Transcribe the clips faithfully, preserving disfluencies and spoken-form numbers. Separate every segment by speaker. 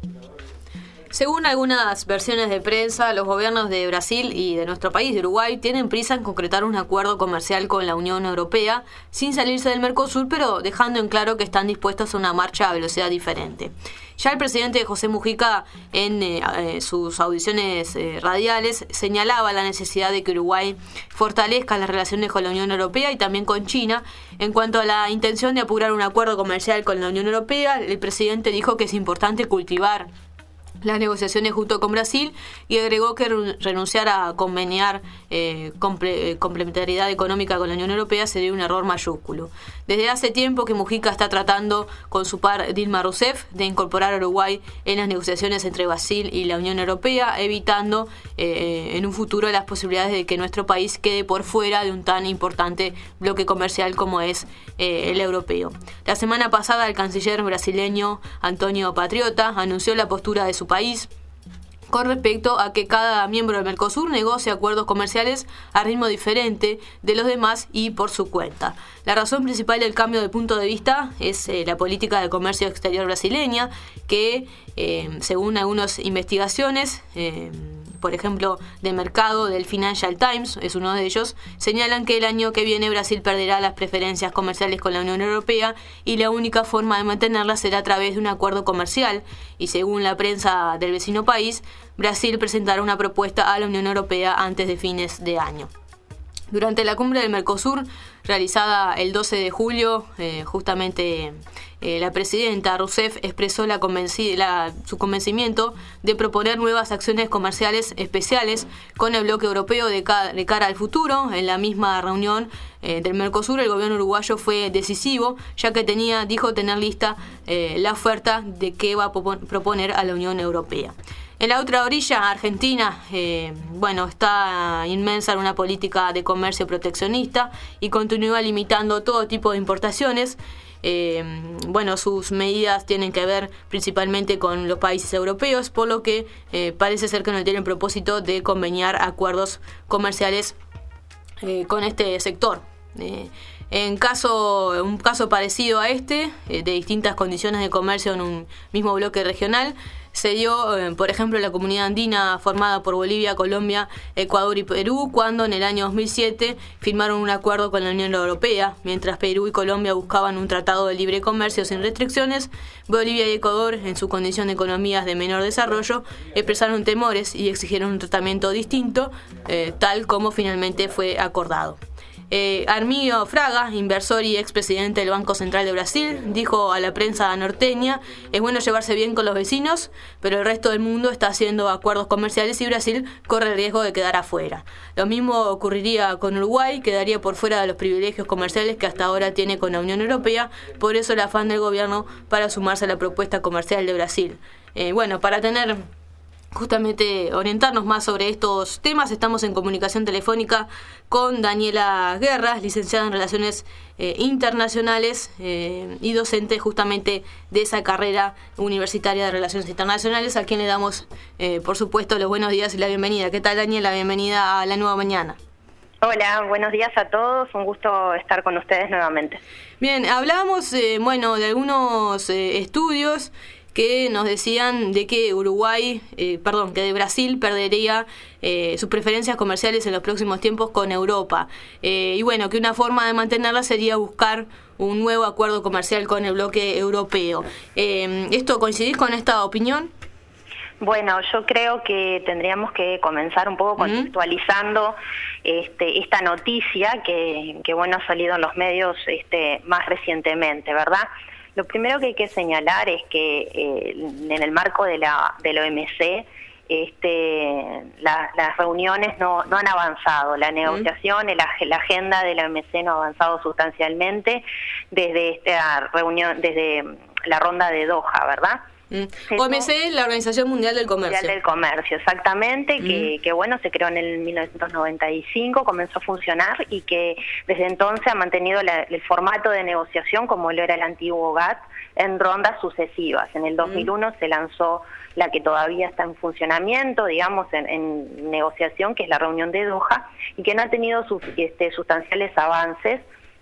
Speaker 1: Según algunas versiones de prensa, los gobiernos de Brasil y de nuestro país, de Uruguay, tienen prisa en concretar un acuerdo comercial con la Unión Europea sin salirse del Mercosur, pero dejando en claro que están dispuestos a una marcha a velocidad diferente. Ya el presidente José Mujica, en eh, eh, sus audiciones eh, radiales, señalaba la necesidad de que Uruguay fortalezca las relaciones con la Unión Europea y también con China. En cuanto a la intención de apurar un acuerdo comercial con la Unión Europea, el presidente dijo que es importante cultivar las negociaciones junto con Brasil y agregó que renunciar a conveniar eh, comple complementariedad económica con la Unión Europea sería un error mayúsculo. Desde hace tiempo que Mujica está tratando con su par Dilma Rousseff de incorporar a Uruguay en las negociaciones entre Brasil y la Unión Europea, evitando eh, en un futuro las posibilidades de que nuestro país quede por fuera de un tan importante bloque comercial como es eh, el europeo. La semana pasada el canciller brasileño Antonio Patriota anunció la postura de su país con respecto a que cada miembro del Mercosur negocie acuerdos comerciales a ritmo diferente de los demás y por su cuenta. La razón principal del cambio de punto de vista es eh, la política de comercio exterior brasileña, que eh, según algunas investigaciones, eh, por ejemplo, de mercado del Financial Times, es uno de ellos, señalan que el año que viene Brasil perderá las preferencias comerciales con la Unión Europea y la única forma de mantenerlas será a través de un acuerdo comercial. Y según la prensa del vecino país, Brasil presentará una propuesta a la Unión Europea antes de fines de año. Durante la cumbre del Mercosur, realizada el doce de julio, eh, justamente eh, la presidenta Rousseff expresó la convenci la, su convencimiento de proponer nuevas acciones comerciales especiales con el bloque europeo de, ca de cara al futuro. En la misma reunión eh, del Mercosur, el gobierno uruguayo fue decisivo, ya que tenía, dijo tener lista eh, la oferta de qué va a proponer a la Unión Europea. En la otra orilla, Argentina, eh, bueno, está inmensa en una política de comercio proteccionista y continúa limitando todo tipo de importaciones. Eh, bueno, sus medidas tienen que ver principalmente con los países europeos, por lo que eh, parece ser que no tienen propósito de conveniar acuerdos comerciales eh, con este sector. Eh, en caso, un caso parecido a este, eh, de distintas condiciones de comercio en un mismo bloque regional, se dio, eh, por ejemplo, la comunidad andina formada por Bolivia, Colombia, Ecuador y Perú, cuando en el año dos mil siete firmaron un acuerdo con la Unión Europea. Mientras Perú y Colombia buscaban un tratado de libre comercio sin restricciones, Bolivia y Ecuador, en su condición de economías de menor desarrollo, expresaron temores y exigieron un tratamiento distinto, eh, tal como finalmente fue acordado. Eh, Arminio Fraga, inversor y expresidente del Banco Central de Brasil, dijo a la prensa norteña: es bueno llevarse bien con los vecinos, pero el resto del mundo está haciendo acuerdos comerciales y Brasil corre el riesgo de quedar afuera. Lo mismo ocurriría con Uruguay, quedaría por fuera de los privilegios comerciales que hasta ahora tiene con la Unión Europea, por eso el afán del gobierno para sumarse a la propuesta comercial de Brasil. Eh, bueno, para tener... Justamente orientarnos más sobre estos temas, estamos en comunicación telefónica con Daniela Guerra, licenciada en Relaciones eh, Internacionales eh, y docente justamente de esa carrera universitaria de Relaciones Internacionales, a quien le damos, eh, por supuesto, los buenos días y la bienvenida. ¿Qué tal, Daniela? Bienvenida a La Nueva Mañana.
Speaker 2: Hola, buenos días a todos, un gusto estar con ustedes nuevamente.
Speaker 1: Bien, hablábamos, eh, bueno, de algunos eh, estudios que nos decían de que Uruguay, eh, perdón, que de Brasil perdería eh, sus preferencias comerciales en los próximos tiempos con Europa. Eh, y bueno, que una forma de mantenerla sería buscar un nuevo acuerdo comercial con el bloque europeo. Eh, ¿Esto coincidís con esta opinión?
Speaker 2: Bueno, yo creo que tendríamos que comenzar un poco contextualizando ¿Mm? este, esta noticia que, que bueno, ha salido en los medios este, más recientemente, ¿verdad? Lo primero que hay que señalar es que eh, en el marco de la, de la O M C, este, la, las reuniones no, no han avanzado, la negociación, la, la agenda de la O M C no ha avanzado sustancialmente desde esta reunión, desde la ronda de Doha, ¿verdad?
Speaker 1: Mm. O M C es la Organización Mundial del Comercio.
Speaker 2: Mundial del Comercio, exactamente, mm. que, que bueno, se creó en el mil novecientos noventa y cinco, comenzó a funcionar y que desde entonces ha mantenido la, el formato de negociación como lo era el antiguo G A T T en rondas sucesivas. En el dos mil uno mm. se lanzó la que todavía está en funcionamiento, digamos, en, en negociación, que es la reunión de Doha, y que no ha tenido su, este, sustanciales avances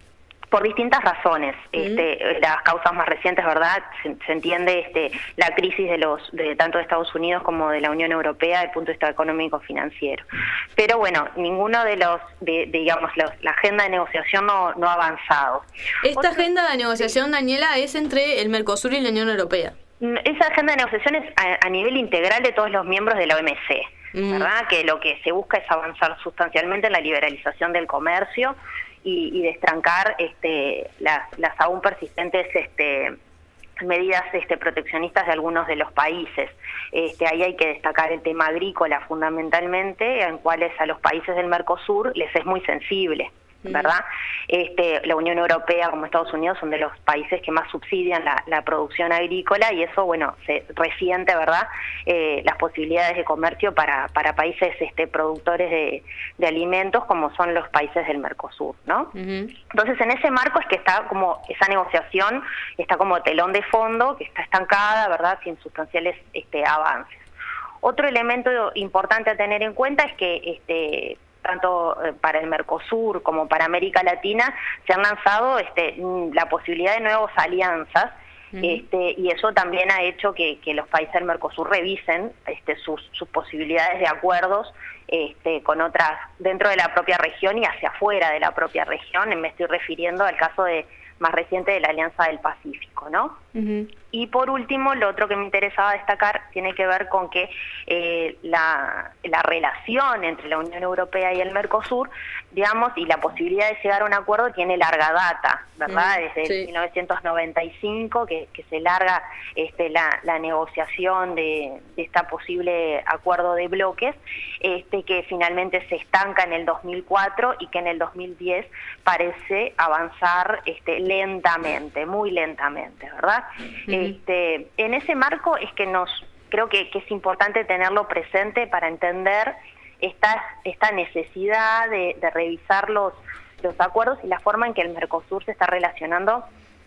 Speaker 2: Por distintas razones. Mm. Este, las causas más recientes, ¿verdad? Se, se entiende este, la crisis de los de tanto de Estados Unidos como de la Unión Europea desde el punto de vista económico-financiero. Pero bueno, ninguno de los, de, de, digamos, los, la agenda de negociación no, no ha avanzado.
Speaker 1: Esta Otro, agenda de negociación, sí. Daniela, es entre el Mercosur y la Unión Europea.
Speaker 2: Esa agenda de negociación es a, a nivel integral de todos los miembros de la O M C, mm. ¿verdad? Que lo que se busca es avanzar sustancialmente en la liberalización del comercio y, y destrancar este, las, las aún persistentes este, medidas este, proteccionistas de algunos de los países. Este, ahí hay que destacar el tema agrícola fundamentalmente, en cuales a los países del Mercosur les es muy sensible, ¿verdad? Este, la Unión Europea como Estados Unidos son de los países que más subsidian la, la producción agrícola y eso, bueno, se resiente, ¿verdad? Eh, las posibilidades de comercio para, para países este, productores de, de alimentos como son los países del Mercosur, ¿no? Uh-huh. Entonces, en ese marco es que está como esa negociación, está como telón de fondo, que está estancada, ¿verdad? Sin sustanciales este, avances. Otro elemento importante a tener en cuenta es que este tanto para el Mercosur como para América Latina se han lanzado este, la posibilidad de nuevas alianzas, uh-huh. este, y eso también ha hecho que, que los países del Mercosur revisen este, sus, sus posibilidades de acuerdos este, con otras dentro de la propia región y hacia afuera de la propia región. Me estoy refiriendo al caso de más reciente de la Alianza del Pacífico, ¿no? Uh-huh. Y por último, lo otro que me interesaba destacar tiene que ver con que eh, la, la relación entre la Unión Europea y el Mercosur, digamos, y la posibilidad de llegar a un acuerdo tiene larga data, ¿verdad? Uh-huh. Desde sí. mil novecientos noventa y cinco que, que se larga este, la, la negociación de, de esta posible acuerdo de bloques, este, que finalmente se estanca en el dos mil cuatro y que en el dos mil diez parece avanzar este, lentamente, muy lentamente, ¿verdad? Uh-huh. Este, en ese marco es que nos creo que, que es importante tenerlo presente para entender esta, esta necesidad de, de revisar los, los acuerdos y la forma en que el Mercosur se está relacionando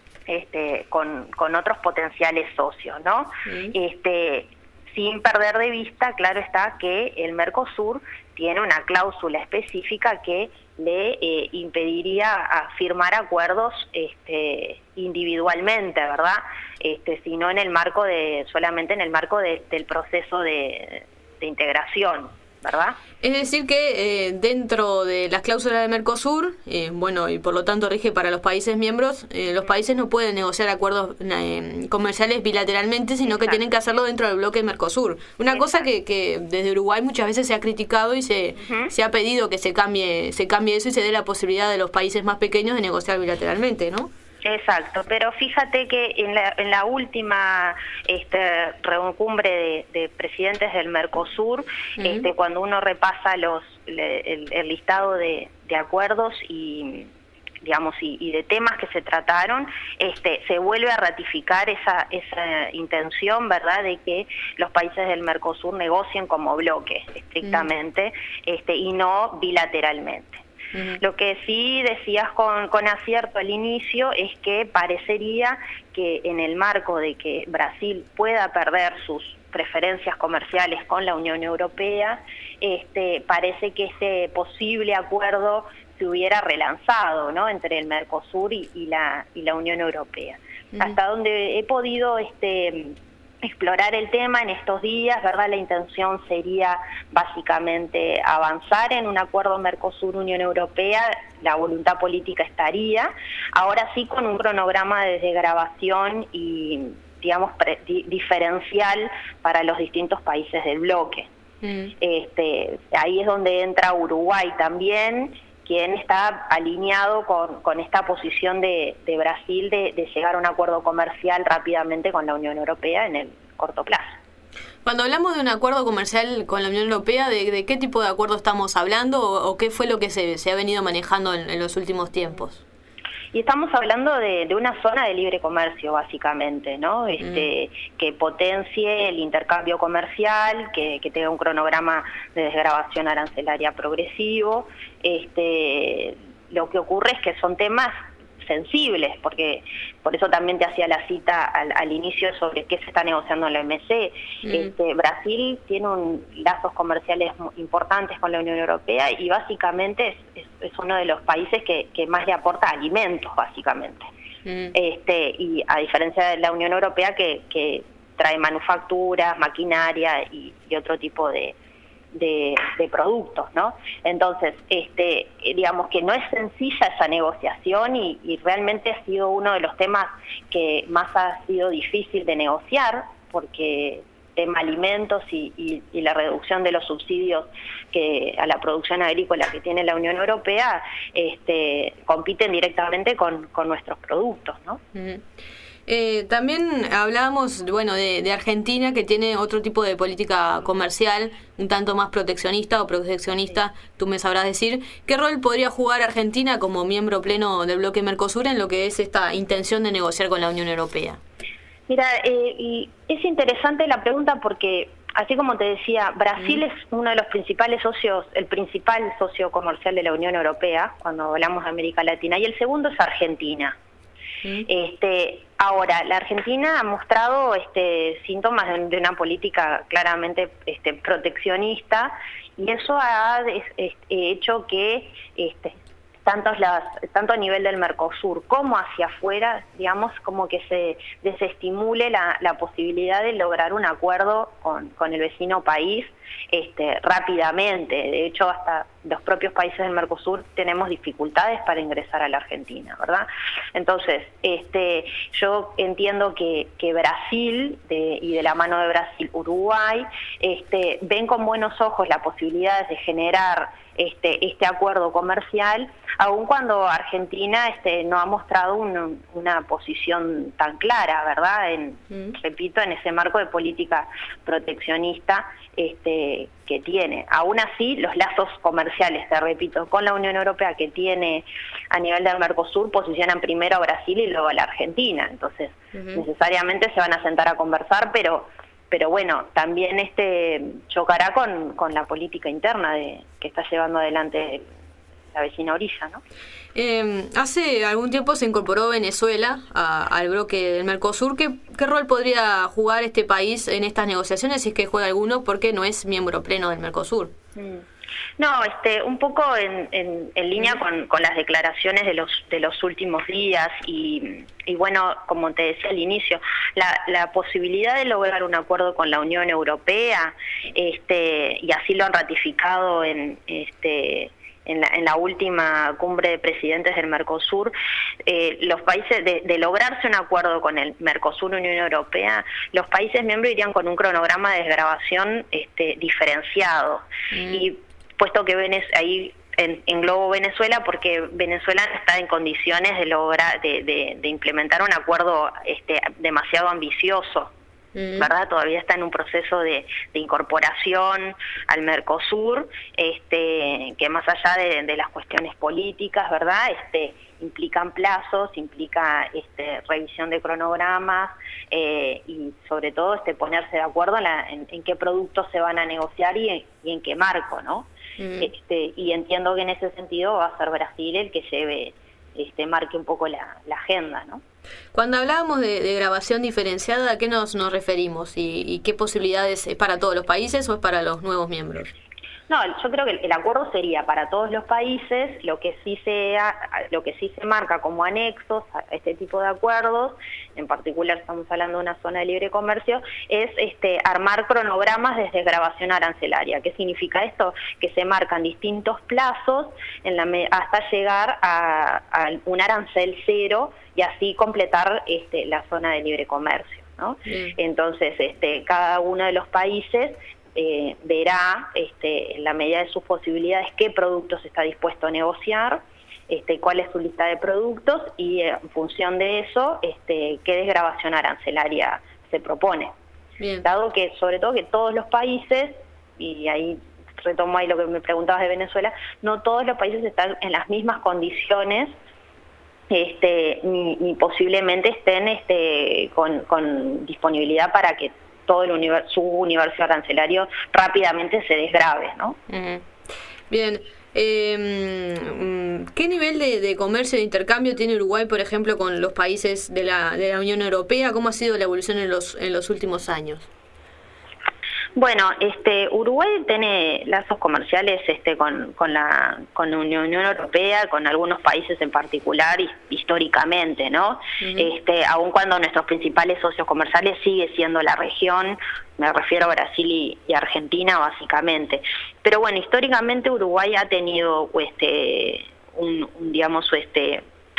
Speaker 2: este, con, con otros potenciales socios, ¿no? Sí. Este, sin perder de vista, claro está, que el Mercosur tiene una cláusula específica que le eh, impediría a firmar acuerdos este, individualmente, ¿verdad? Este, sino en el marco de, solamente en el marco de, del proceso de, de integración, ¿verdad?
Speaker 1: Es decir que eh, dentro de las cláusulas del Mercosur, eh, bueno, y por lo tanto rige para los países miembros, eh, los países no pueden negociar acuerdos eh, comerciales bilateralmente, sino Exacto. que tienen que hacerlo dentro del bloque Mercosur. Una Exacto. cosa que, que desde Uruguay muchas veces se ha criticado y se, uh-huh. se ha pedido que se cambie, se cambie eso y se dé la posibilidad de los países más pequeños de negociar bilateralmente, ¿no?
Speaker 2: Exacto, pero fíjate que en la, en la última este, cumbre de, de presidentes del Mercosur, uh-huh. este, cuando uno repasa los le, el, el listado de, de acuerdos y digamos y, y de temas que se trataron, este, se vuelve a ratificar esa esa intención, ¿verdad?, de que los países del Mercosur negocien como bloque estrictamente, uh-huh. este, y no bilateralmente. Uh-huh. Lo que sí decías con, con acierto al inicio es que parecería que en el marco de que Brasil pueda perder sus preferencias comerciales con la Unión Europea, este, parece que ese posible acuerdo se hubiera relanzado, ¿no?, entre el Mercosur y, y la y la Unión Europea. Uh-huh. Hasta donde he podido este explorar el tema en estos días, ¿verdad? La intención sería básicamente avanzar en un acuerdo Mercosur-Unión Europea, la voluntad política estaría, ahora sí con un cronograma de desgravación y, digamos, pre, di, diferencial para los distintos países del bloque. Mm. Este, ahí es donde entra Uruguay también, quien está alineado con, con esta posición de, de Brasil de, de llegar a un acuerdo comercial rápidamente con la Unión Europea en el corto plazo.
Speaker 1: Cuando hablamos de un acuerdo comercial con la Unión Europea, ¿de, de qué tipo de acuerdo estamos hablando o, o qué fue lo que se, se ha venido manejando en, en los últimos tiempos?
Speaker 2: Y estamos hablando de, de una zona de libre comercio, básicamente, ¿no? Este, mm. que potencie el intercambio comercial, que, que tenga un cronograma de desgravación arancelaria progresivo. Este, lo que ocurre es que son temas sensibles, porque por eso también te hacía la cita al, al inicio sobre qué se está negociando en la O M C. Mm. Este, Brasil tiene un, lazos comerciales importantes con la Unión Europea y básicamente es, es, es uno de los países que, que más le aporta alimentos, básicamente. Mm. Este, y a diferencia de la Unión Europea que, que trae manufacturas, maquinaria y, y otro tipo de De, de productos, ¿no? Entonces, este, digamos que no es sencilla esa negociación y, y realmente ha sido uno de los temas que más ha sido difícil de negociar, porque tema alimentos y, y, y la reducción de los subsidios que a la producción agrícola que tiene la Unión Europea, este, compiten directamente con, con nuestros productos, ¿no?
Speaker 1: Mm. Eh, también hablábamos, bueno, de, de Argentina, que tiene otro tipo de política comercial, un tanto más proteccionista o proteccionista, tú me sabrás decir. ¿Qué rol podría jugar Argentina como miembro pleno del bloque Mercosur en lo que es esta intención de negociar con la Unión Europea?
Speaker 2: Mira, eh, y es interesante la pregunta porque, así como te decía, Brasil mm. es uno de los principales socios, el principal socio comercial de la Unión Europea, cuando hablamos de América Latina, y el segundo es Argentina. Este, ahora, la Argentina ha mostrado este, síntomas de, de una política claramente este, proteccionista y eso ha es, hecho que este, tanto, las, tanto a nivel del Mercosur como hacia afuera, digamos, como que se desestimule la, la posibilidad de lograr un acuerdo con, con el vecino país este, rápidamente. De hecho, hasta los propios países del Mercosur tenemos dificultades para ingresar a la Argentina, ¿verdad? Entonces, este, yo entiendo que, que Brasil, de, y de la mano de Brasil, Uruguay, este, ven con buenos ojos la posibilidad de generar este, este acuerdo comercial, aun cuando Argentina este, no ha mostrado un, una posición tan clara, ¿verdad? En, mm. Repito, en ese marco de política proteccionista este, que tiene. Aún así, los lazos comerciales, te repito, con la Unión Europea que tiene a nivel del Mercosur posicionan primero a Brasil y luego a la Argentina. Entonces, uh-huh. necesariamente se van a sentar a conversar, pero pero bueno, también este chocará con, con la política interna de que está llevando adelante la vecina orilla, ¿no?
Speaker 1: Eh, hace algún tiempo se incorporó Venezuela a, al bloque del Mercosur. ¿Qué, ¿Qué rol podría jugar este país en estas negociaciones, si es que juega alguno, porque no es miembro pleno del Mercosur?
Speaker 2: Mm. No, este, un poco en, en, en línea con, con las declaraciones de los de los últimos días y, y bueno, como te decía al inicio, la, la posibilidad de lograr un acuerdo con la Unión Europea, este, y así lo han ratificado en este En la, en la última cumbre de presidentes del Mercosur, eh, los países, de, de lograrse un acuerdo con el Mercosur Unión Europea, los países miembros irían con un cronograma de desgravación este, diferenciado. Mm. Y puesto que Venez, ahí en, englobo Venezuela, porque Venezuela no está en condiciones de lograr, de, de, de implementar un acuerdo este, demasiado ambicioso, ¿verdad? Todavía está en un proceso de, de incorporación al Mercosur, este, que más allá de, de las cuestiones políticas, ¿verdad? Este, implican plazos, implica este, revisión de cronogramas eh, y sobre todo este, ponerse de acuerdo en, la, en, en qué productos se van a negociar y en, y en qué marco, ¿no? Mm. Este, y entiendo que en ese sentido va a ser Brasil el que lleve, este, marque un poco la, la agenda, ¿no?
Speaker 1: Cuando hablábamos de, de grabación diferenciada, ¿a qué nos, nos referimos? ¿Y, ¿Y qué posibilidades es para todos los países o es para los nuevos miembros?
Speaker 2: No, yo creo que el, el acuerdo sería para todos los países. Lo que sí se lo que sí se marca como anexos a este tipo de acuerdos, en particular estamos hablando de una zona de libre comercio, es este armar cronogramas de desgravación arancelaria. ¿Qué significa esto? Que se marcan distintos plazos en la, hasta llegar a, a un arancel cero y así completar este, la zona de libre comercio, ¿no? Sí. Entonces, este, cada uno de los países Eh, verá este, en la medida de sus posibilidades qué productos está dispuesto a negociar, este, cuál es su lista de productos y eh, en función de eso este, qué desgravación arancelaria se propone. Bien. Dado que sobre todo que todos los países, y ahí retomo ahí lo que me preguntabas de Venezuela, no todos los países están en las mismas condiciones este, ni, ni posiblemente estén este, con, con disponibilidad para que todo el universo, su universo arancelario rápidamente se desgrave, ¿no?
Speaker 1: Uh-huh. Bien, Eh, ¿Qué nivel de, de comercio e intercambio tiene Uruguay, por ejemplo, con los países de la, de la Unión Europea? ¿Cómo ha sido la evolución en los, en los últimos años?
Speaker 2: Bueno, este, Uruguay tiene lazos comerciales este, con, con, la, con la Unión Europea, con algunos países en particular, históricamente, ¿no? Uh-huh. Este, aun cuando nuestros principales socios comerciales sigue siendo la región, me refiero a Brasil y, y Argentina, básicamente. Pero bueno, históricamente Uruguay ha tenido, este, un, un digamos, este...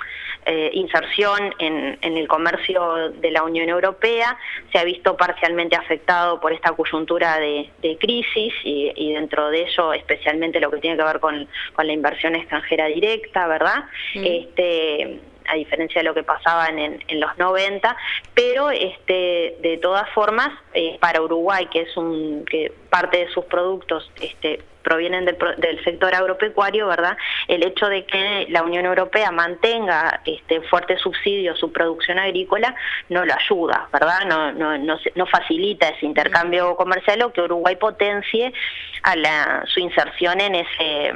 Speaker 2: Eh, inserción en, en el comercio de la Unión Europea, se ha visto parcialmente afectado por esta coyuntura de, de crisis y, y dentro de ello especialmente lo que tiene que ver con, con la inversión extranjera directa, ¿verdad? Mm. Este, a diferencia de lo que pasaba en, en los noventa, pero este, de todas formas, eh, para Uruguay, que es un que parte de sus productos este, provienen del, del sector agropecuario, ¿verdad? El hecho de que la Unión Europea mantenga este fuerte subsidio a su producción agrícola no lo ayuda, ¿verdad? No, no, no, no facilita ese intercambio comercial o que Uruguay potencie a la, su inserción en ese,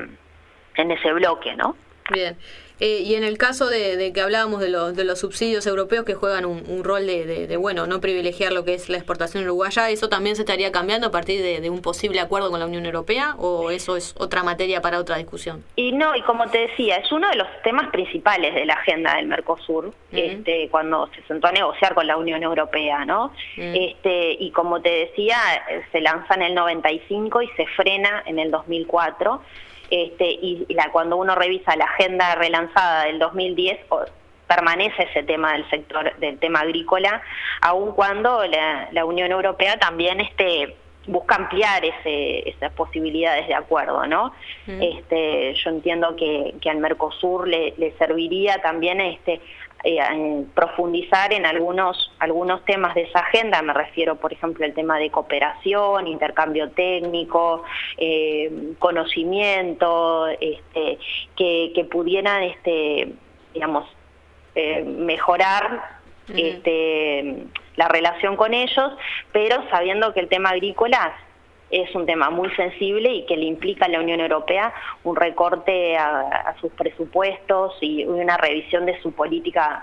Speaker 2: en ese bloque, ¿no?
Speaker 1: Bien. Eh, y en el caso de, de que hablábamos de los, de los subsidios europeos que juegan un, un rol de, de, de, bueno, no privilegiar lo que es la exportación uruguaya, ¿eso también se estaría cambiando a partir de, de un posible acuerdo con la Unión Europea o eso es otra materia para otra discusión?
Speaker 2: Y no, y como te decía, es uno de los temas principales de la agenda del Mercosur, uh-huh. este, cuando se sentó a negociar con la Unión Europea, ¿no? Uh-huh. Este, y como te decía, se lanza en el noventa y cinco y se frena en el dos mil cuatro. Este, y la, cuando uno revisa la agenda relanzada del dos mil diez, o, permanece ese tema del sector, del tema agrícola, aun cuando la, la Unión Europea también este, busca ampliar ese, esas posibilidades de acuerdo, ¿no? Mm. Este, yo entiendo que, que al Mercosur le, le serviría también este, eh, profundizar en algunos algunos temas de esa agenda, me refiero por ejemplo al tema de cooperación, intercambio técnico, eh, conocimiento, este, que, que pudieran este, digamos eh, mejorar uh-huh. este, la relación con ellos, pero sabiendo que el tema agrícola es un tema muy sensible y que le implica a la Unión Europea un recorte a, a sus presupuestos y una revisión de su política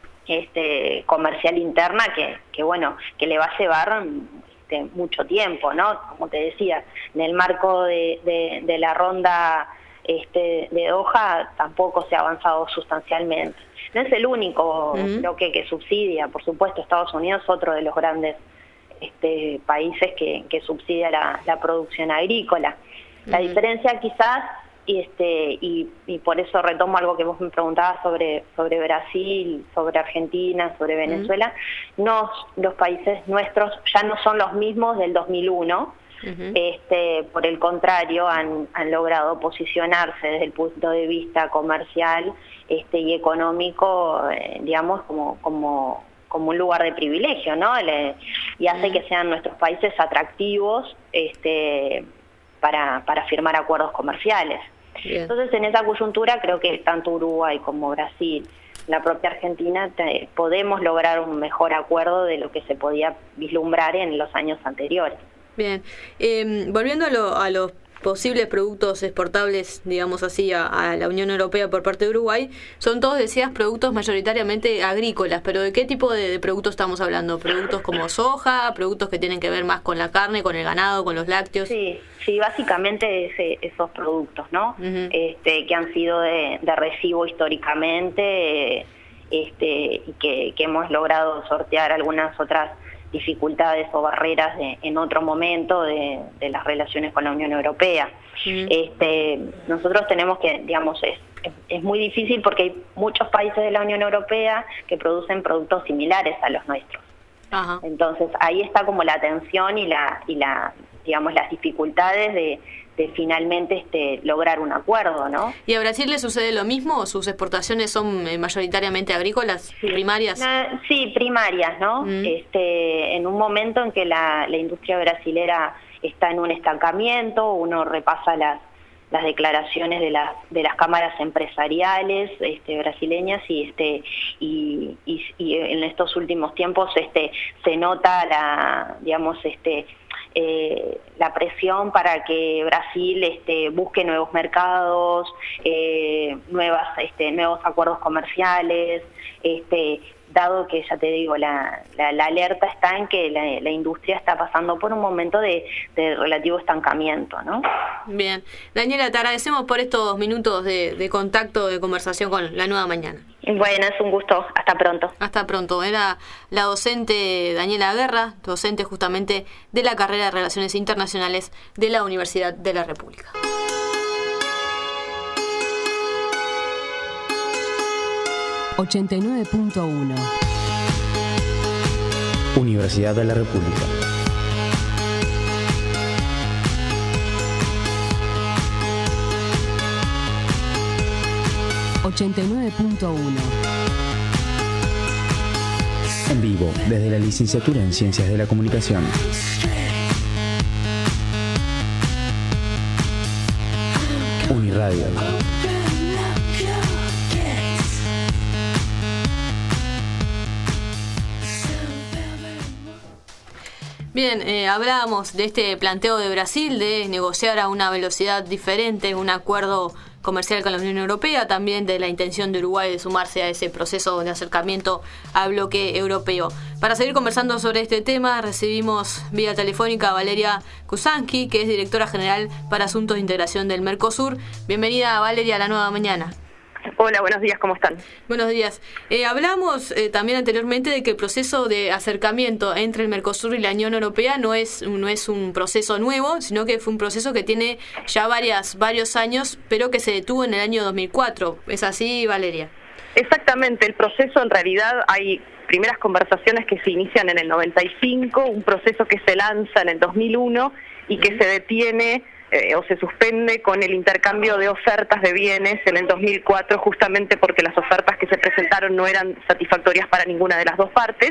Speaker 2: este, comercial interna que, que bueno, que le va a llevar este, mucho tiempo, ¿no? Como te decía, en el marco de, de, de la ronda este, de Doha tampoco se ha avanzado sustancialmente. No es el único uh-huh. bloque que subsidia, por supuesto, Estados Unidos es otro de los grandes Este, países que, que subsidia la, la producción agrícola. La uh-huh. diferencia quizás, y, este, y, y por eso retomo algo que vos me preguntabas sobre, sobre Brasil, sobre Argentina, sobre Venezuela, uh-huh. no, los países nuestros ya no son los mismos del dos mil uno, uh-huh. este, por el contrario han, han logrado posicionarse desde el punto de vista comercial este, y económico, eh, digamos, como... como como un lugar de privilegio, ¿no? Le, y hace que sean nuestros países atractivos este, para, para firmar acuerdos comerciales. Bien. Entonces, en esa coyuntura, creo que tanto Uruguay como Brasil, la propia Argentina, te, podemos lograr un mejor acuerdo de lo que se podía vislumbrar en los años anteriores.
Speaker 1: Bien. Eh, volviendo a, lo, a los posibles productos exportables, digamos así, a, a la Unión Europea por parte de Uruguay, son todos, decías, productos mayoritariamente agrícolas, pero ¿de qué tipo de, de productos estamos hablando? ¿Productos como soja? ¿Productos que tienen que ver más con la carne, con el ganado, con los lácteos?
Speaker 2: Sí, sí, básicamente ese, esos productos, ¿no? Uh-huh. Este, que han sido de, de recibo históricamente este, y que, que hemos logrado sortear algunas otras dificultades o barreras de, en otro momento de, de las relaciones con la Unión Europea. Mm. Este, nosotros tenemos que, digamos, es, es, es muy difícil porque hay muchos países de la Unión Europea que producen productos similares a los nuestros. Ajá. Entonces ahí está como la tensión y la, y la digamos, las dificultades de, de finalmente este, lograr un acuerdo, ¿no?
Speaker 1: ¿Y a Brasil le sucede lo mismo o sus exportaciones son eh, mayoritariamente agrícolas, sí. primarias?
Speaker 2: Uh, sí, primarias, ¿no? Mm. Este, en un momento en que la, la industria brasilera está en un estancamiento, uno repasa las las declaraciones de las de las cámaras empresariales este, brasileñas y este y, y, y en estos últimos tiempos este se nota la digamos este eh, la presión para que Brasil este, busque nuevos mercados, eh, nuevas, este, nuevos acuerdos comerciales, este, dado que, ya te digo, la, la, la alerta está en que la, la industria está pasando por un momento de, de relativo estancamiento, ¿no?
Speaker 1: Bien. Daniela, te agradecemos por estos minutos de, de contacto, de conversación con La Nueva Mañana.
Speaker 2: Bueno, es un gusto. Hasta pronto.
Speaker 1: Hasta pronto. Era la docente Daniela Guerra, docente justamente de la carrera de Relaciones Internacionales de la Universidad de la República.
Speaker 3: ochenta y nueve punto uno
Speaker 4: Universidad de la República.
Speaker 3: ochenta y nueve punto uno
Speaker 4: En vivo, desde la Licenciatura en Ciencias de la Comunicación. Uniradio.
Speaker 1: Bien, eh, hablábamos de este planteo de Brasil de negociar a una velocidad diferente un acuerdo comercial con la Unión Europea, también de la intención de Uruguay de sumarse a ese proceso de acercamiento al bloque europeo. Para seguir conversando sobre este tema, recibimos vía telefónica a Valeria Kusanski, que es directora general para Asuntos de Integración del Mercosur. Bienvenida, Valeria, a La Nueva Mañana.
Speaker 5: Hola, buenos días, ¿cómo están?
Speaker 1: Buenos días. Eh, hablamos eh, también anteriormente de que el proceso de acercamiento entre el Mercosur y la Unión Europea no es no es un proceso nuevo, sino que fue un proceso que tiene ya varias varios años, pero que se detuvo en el año dos mil cuatro. ¿Es así, Valeria?
Speaker 5: Exactamente, el proceso en realidad hay primeras conversaciones que se inician en el noventa y cinco, un proceso que se lanza en el dos mil uno y que se detiene Eh, o se suspende con el intercambio de ofertas de bienes en el dos mil cuatro, justamente porque las ofertas que se presentaron no eran satisfactorias para ninguna de las dos partes,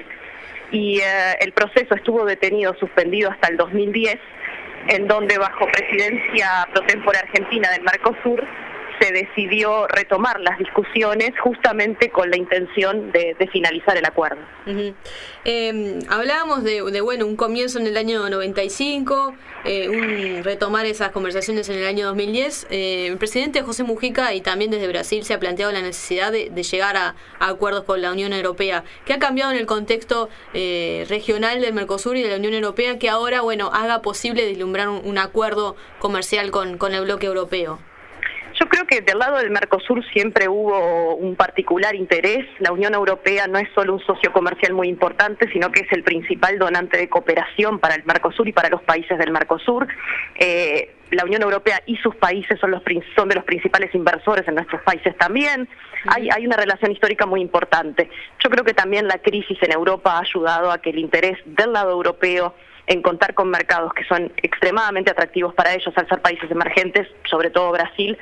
Speaker 5: y eh, el proceso estuvo detenido, suspendido hasta el dos mil diez, en donde bajo presidencia pro tempore argentina del Mercosur se decidió retomar las discusiones justamente con la intención de, de finalizar el acuerdo.
Speaker 1: Uh-huh. Eh, hablábamos de, de, bueno, un comienzo en el año noventa y cinco, eh, un retomar esas conversaciones en el año dos mil diez. Eh, el presidente José Mujica, y también desde Brasil, se ha planteado la necesidad de, de llegar a, a acuerdos con la Unión Europea. ¿Qué ha cambiado en el contexto eh, regional del Mercosur y de la Unión Europea que ahora, bueno, haga posible vislumbrar un, un acuerdo comercial con, con el bloque europeo?
Speaker 5: Yo creo que del lado del Mercosur siempre hubo un particular interés. La Unión Europea no es solo un socio comercial muy importante, sino que es el principal donante de cooperación para el Mercosur y para los países del Mercosur. Eh, la Unión Europea y sus países son, los, son de los principales inversores en nuestros países también. Hay, hay una relación histórica muy importante. Yo creo que también la crisis en Europa ha ayudado a que el interés del lado europeo en contar con mercados que son extremadamente atractivos para ellos al ser países emergentes, sobre todo Brasil,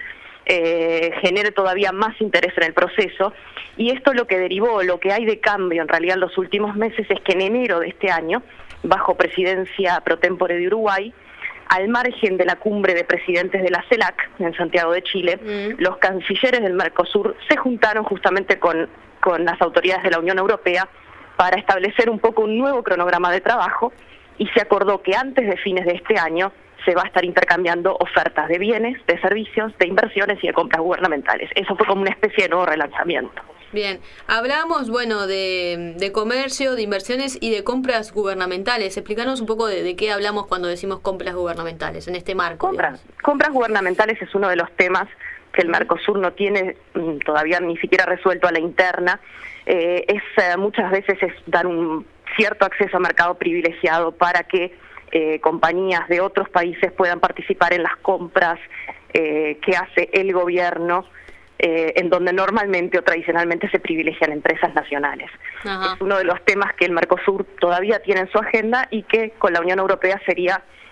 Speaker 5: Eh, genere todavía más interés en el proceso, y esto lo que derivó, lo que hay de cambio en realidad en los últimos meses es que en enero de este año, bajo presidencia pro tempore de Uruguay, al margen de la cumbre de presidentes de la CELAC en Santiago de Chile, mm. los cancilleres del Mercosur se juntaron justamente con, con las autoridades de la Unión Europea para establecer un poco un nuevo cronograma de trabajo, y se acordó que antes de fines de este año se va a estar intercambiando ofertas de bienes, de servicios, de inversiones y de compras gubernamentales. Eso fue como una especie de nuevo relanzamiento.
Speaker 1: Bien, hablamos, bueno, de, de comercio, de inversiones y de compras gubernamentales. Explícanos un poco de, de qué hablamos cuando decimos compras gubernamentales, en este marco.
Speaker 5: Compras, compras gubernamentales es uno de los temas que el Mercosur no tiene todavía ni siquiera resuelto a la interna. Eh, es eh, muchas veces es dar un cierto acceso a mercado privilegiado para que Eh, compañías de otros países puedan participar en las compras eh, que hace el gobierno, eh, en donde normalmente o tradicionalmente se privilegian empresas nacionales. Ajá. Es uno de los temas que el Mercosur todavía tiene en su agenda y que con la Unión Europea sería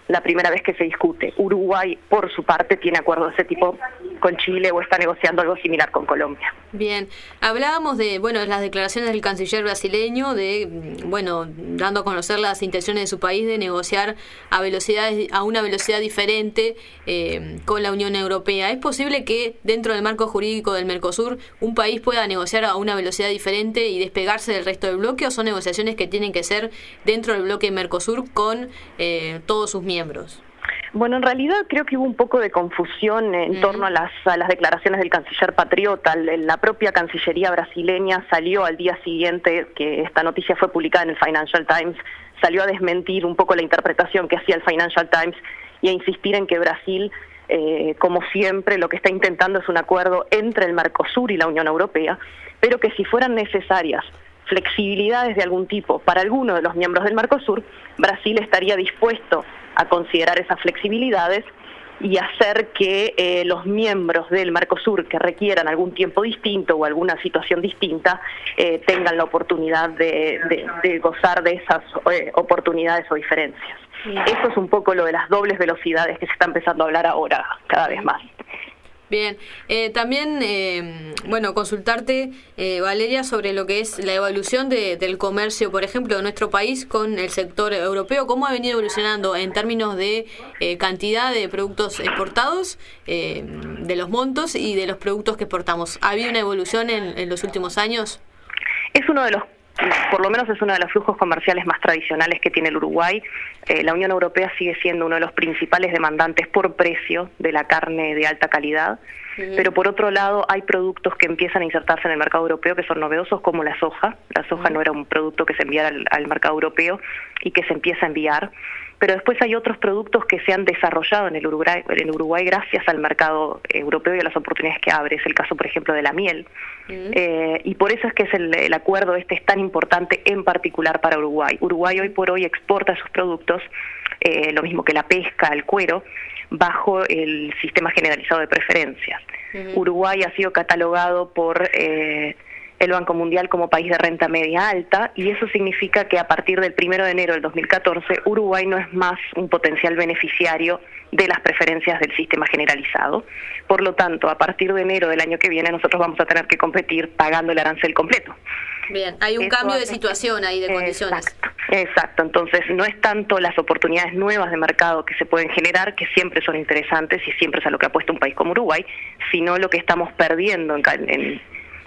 Speaker 5: la primera vez que se discute. Uruguay, por su parte, tiene acuerdos de ese tipo con Chile o está negociando algo similar con Colombia.
Speaker 1: Bien, hablábamos de, bueno, las declaraciones del canciller brasileño de, bueno, dando a conocer las intenciones de su país de negociar a velocidades, a una velocidad diferente eh, con la Unión Europea. ¿Es posible que dentro del marco jurídico del Mercosur un país pueda negociar a una velocidad diferente y despegarse del resto del bloque, o son negociaciones que tienen que ser dentro del bloque Mercosur con eh, todos sus miembros?
Speaker 5: Bueno, en realidad creo que hubo un poco de confusión en uh-huh. torno a las, a las declaraciones del canciller patriota. La propia Cancillería brasileña salió al día siguiente, que esta noticia fue publicada en el Financial Times, salió a desmentir un poco la interpretación que hacía el Financial Times y a insistir en que Brasil, eh, como siempre, lo que está intentando es un acuerdo entre el Mercosur y la Unión Europea, pero que si fueran necesarias flexibilidades de algún tipo para alguno de los miembros del Mercosur, Brasil estaría dispuesto a considerar esas flexibilidades y hacer que eh, los miembros del Mercosur que requieran algún tiempo distinto o alguna situación distinta eh, tengan la oportunidad de, de, de gozar de esas eh, oportunidades o diferencias. Sí. Eso es un poco lo de las dobles velocidades que se está empezando a hablar ahora cada vez más.
Speaker 1: Bien, eh, también, eh, bueno, consultarte, eh, Valeria, sobre lo que es la evolución de, del comercio, por ejemplo, de nuestro país con el sector europeo. ¿Cómo ha venido evolucionando en términos de eh, cantidad de productos exportados, eh, de los montos y de los productos que exportamos? ¿Ha habido una evolución en, en los últimos años?
Speaker 5: Es uno de los por lo menos es uno de los flujos comerciales más tradicionales que tiene el Uruguay. Eh, la Unión Europea sigue siendo uno de los principales demandantes por precio de la carne de alta calidad, sí. Pero por otro lado hay productos que empiezan a insertarse en el mercado europeo que son novedosos, como la soja. La soja sí. no era un producto que se enviara al, al mercado europeo y que se empieza a enviar. Pero después hay otros productos que se han desarrollado en el Uruguay, en el Uruguay gracias al mercado europeo y a las oportunidades que abre. Es el caso, por ejemplo, de la miel. Uh-huh. Eh, y por eso es que es el, el acuerdo este es tan importante en particular para Uruguay. Uruguay hoy por hoy exporta sus productos, eh, lo mismo que la pesca, el cuero, bajo el sistema generalizado de preferencias. Uh-huh. Uruguay ha sido catalogado por Eh, el Banco Mundial como país de renta media alta, y eso significa que a partir del primero de enero del dos mil catorce, Uruguay no es más un potencial beneficiario de las preferencias del sistema generalizado. Por lo tanto, a partir de enero del año que viene, nosotros vamos a tener que competir pagando el arancel completo.
Speaker 1: Bien, hay un
Speaker 5: eso
Speaker 1: cambio de
Speaker 5: hace...
Speaker 1: situación ahí, de
Speaker 5: exacto,
Speaker 1: condiciones.
Speaker 5: Exacto, entonces no es tanto las oportunidades nuevas de mercado que se pueden generar, que siempre son interesantes y siempre es a lo que apuesta un país como Uruguay, sino lo que estamos perdiendo en... en,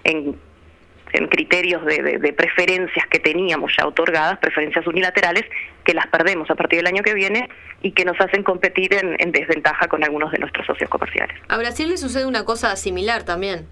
Speaker 5: en en criterios de, de, de preferencias que teníamos ya otorgadas, preferencias unilaterales, que las perdemos a partir del año que viene y que nos hacen competir en, en desventaja con algunos de nuestros socios comerciales.
Speaker 1: A Brasil le sucede una cosa similar también.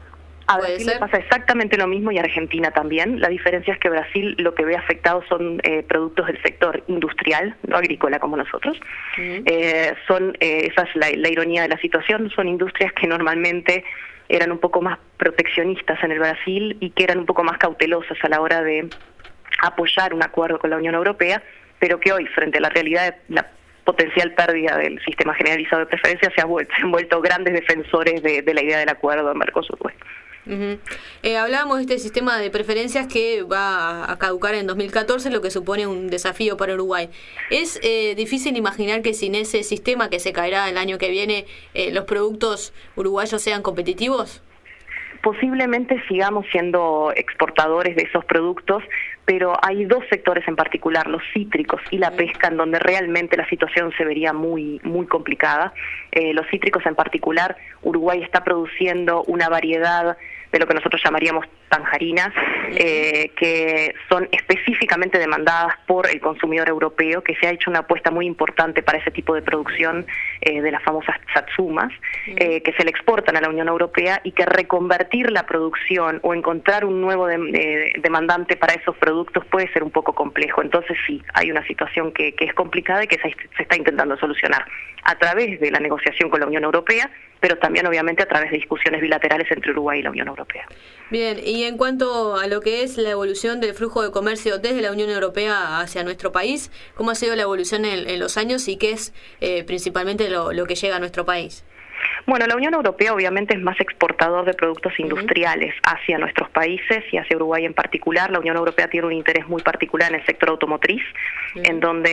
Speaker 5: A Brasil le pasa exactamente lo mismo y a Argentina también. La diferencia es que Brasil lo que ve afectado son eh, productos del sector industrial, no agrícola como nosotros. Uh-huh. eh, son eh, esa es la, la ironía de la situación, son industrias que normalmente eran un poco más proteccionistas en el Brasil y que eran un poco más cautelosas a la hora de apoyar un acuerdo con la Unión Europea, pero que hoy, frente a la realidad de la potencial pérdida del sistema generalizado de preferencias, se han vuelto, se han vuelto grandes defensores de, de la idea del acuerdo en Mercosur.
Speaker 1: Uh-huh. Eh, hablábamos de este sistema de preferencias que va a caducar en dos mil catorce, lo que supone un desafío para Uruguay. ¿Es eh, difícil imaginar que sin ese sistema que se caerá el año que viene, eh, los productos uruguayos sean competitivos?
Speaker 5: Posiblemente sigamos siendo exportadores de esos productos, pero hay dos sectores en particular, los cítricos y la pesca, en donde realmente la situación se vería muy muy complicada. Eh, los cítricos en particular, Uruguay está produciendo una variedad de lo que nosotros llamaríamos tanjarinas, eh, que son específicamente demandadas por el consumidor europeo, que se ha hecho una apuesta muy importante para ese tipo de producción eh, de las famosas satsumas, eh, que se le exportan a la Unión Europea y que reconvertir la producción o encontrar un nuevo de, de, demandante para esos productos puede ser un poco complejo. Entonces sí, hay una situación que, que es complicada y que se, se está intentando solucionar a través de la negociación con la Unión Europea, pero también obviamente a través de discusiones bilaterales entre Uruguay y la Unión Europea.
Speaker 1: Bien, y en cuanto a lo que es la evolución del flujo de comercio desde la Unión Europea hacia nuestro país, ¿cómo ha sido la evolución en, en los años y qué es eh, principalmente lo, lo que llega a nuestro país?
Speaker 5: Bueno, la Unión Europea obviamente es más exportador de productos industriales uh-huh. hacia nuestros países y hacia Uruguay en particular. La Unión Europea tiene un interés muy particular en el sector automotriz, uh-huh. en donde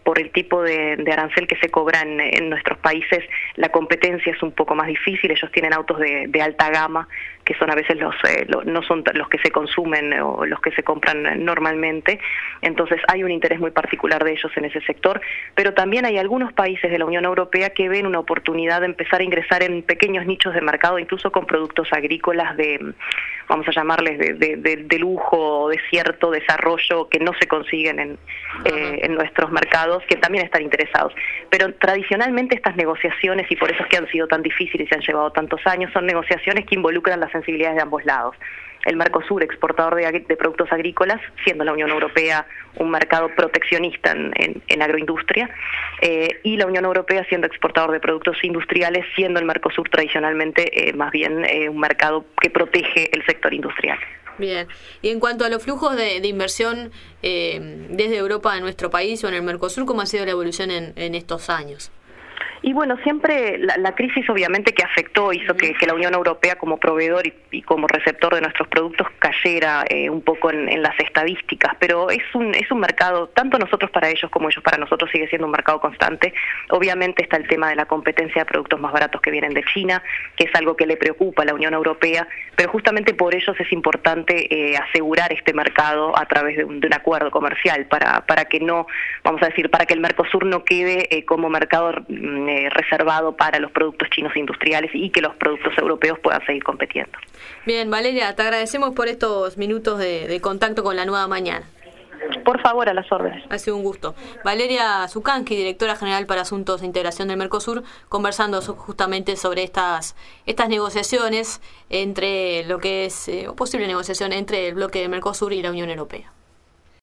Speaker 5: por el tipo de, de arancel que se cobra en, en nuestros países, la competencia es un poco más difícil. Ellos tienen autos de, de alta gama, que son a veces los, eh, lo, no son los que se consumen o los que se compran normalmente. Entonces hay un interés muy particular de ellos en ese sector, pero también hay algunos países de la Unión Europea que ven una oportunidad de empezar a ingresar en pequeños nichos de mercado, incluso con productos agrícolas de, vamos a llamarles, de, de, de, de lujo, de cierto desarrollo que no se consiguen en, eh, en nuestros mercados, que también están interesados. Pero tradicionalmente estas negociaciones, y por eso es que han sido tan difíciles y se han llevado tantos años, son negociaciones que involucran las sensibilidades de ambos lados. El Mercosur, exportador de, de productos agrícolas, siendo la Unión Europea un mercado proteccionista en, en, en agroindustria, eh, y la Unión Europea siendo exportador de productos industriales, siendo el Mercosur tradicionalmente eh, más bien eh, un mercado que protege el sector industrial.
Speaker 1: Bien, y en cuanto a los flujos de, de inversión eh, desde Europa a nuestro país o en el Mercosur, ¿cómo ha sido la evolución en, en estos años?
Speaker 5: Y bueno, siempre la, la crisis obviamente que afectó, hizo que, que la Unión Europea como proveedor y, y como receptor de nuestros productos cayera eh, un poco en, en las estadísticas, pero es un, es un mercado, tanto nosotros para ellos como ellos para nosotros, sigue siendo un mercado constante. Obviamente está el tema de la competencia de productos más baratos que vienen de China, que es algo que le preocupa a la Unión Europea, pero justamente por ellos es importante eh, asegurar este mercado a través de un, de un acuerdo comercial, para, para que no, vamos a decir, para que el Mercosur no quede eh, como mercado eh, reservado para los productos chinos industriales y que los productos europeos puedan seguir compitiendo.
Speaker 1: Bien, Valeria, te agradecemos por estos minutos de, de contacto con La Nueva Mañana.
Speaker 5: Por favor, a las órdenes.
Speaker 1: Ha sido un gusto. Valeria Zucanqui, directora general para Asuntos de Integración del Mercosur, conversando justamente sobre estas estas negociaciones entre lo que es, eh, o posible negociación entre el bloque de Mercosur y la Unión Europea.